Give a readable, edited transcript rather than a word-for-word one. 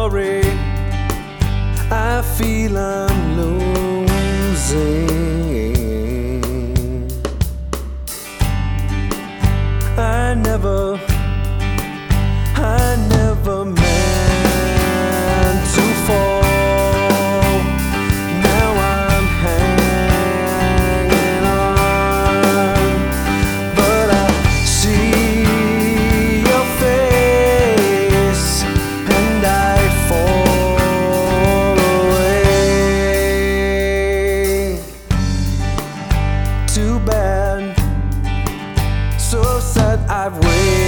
sorry. I feel I'm losing. I never meant to fall. Now I'm hanging on, but I see your face and I fall away. Too bad, so sad I've waited